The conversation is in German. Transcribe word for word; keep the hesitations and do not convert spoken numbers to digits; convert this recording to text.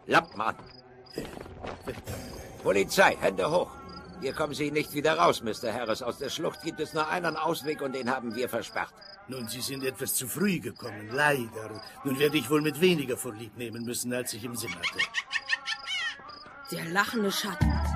Lampen an. Polizei, Hände hoch. Hier kommen Sie nicht wieder raus, Mister Harris. Aus der Schlucht gibt es nur einen Ausweg und den haben wir versperrt. Nun, Sie sind etwas zu früh gekommen, leider. Nun werde ich wohl mit weniger Vorlieb nehmen müssen, als ich im Sinn hatte. Der lachende Schatten.